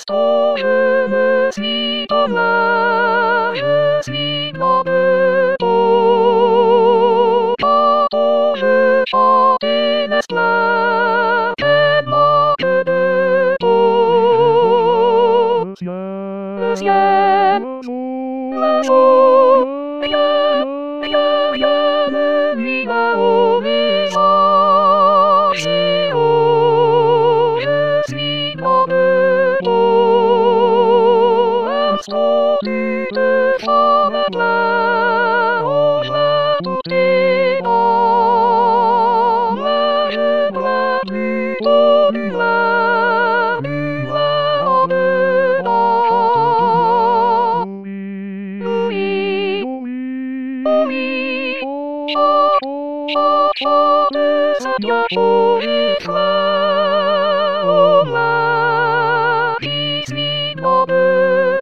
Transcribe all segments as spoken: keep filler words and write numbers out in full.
l'instant je ne suis pas là, je suis dans le dos. Quand je chante l'esclave, elle manque de peau. Le ciel, le jour, rien, rien, rien ne nuit là-haut les anges et oh, je suis dans le dos. L'instant tu te formes à plat, oh, là tout est dans. Moi je vois plutôt du là, du là en dedans. Oui, oui, chante, chante, chante, ça vient changer toi. Oh là, j'y suis dans le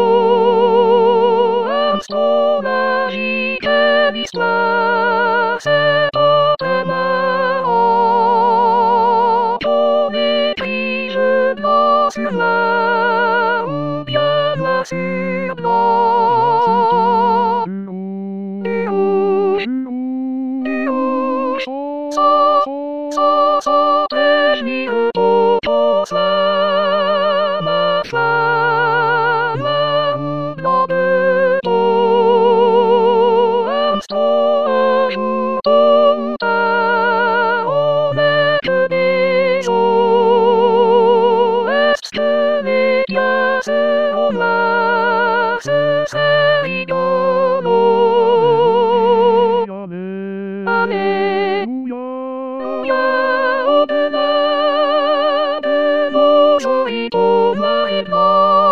dos. Instant magique de l'histoire, c'est pas très marrant. Ton écrit, je blanc sur là, ou bien noir sur blanc. Du rouge, du rouge, sans, sans, sans prévenir au pour ça, ma femme, ou dans le dos. Instant, un jour, tôt ou tard, on n'est que des os. Est-ce que les tiens seront là? Ce serait rigolo. Alléluia, au-delà de nos jolis noir et blanc.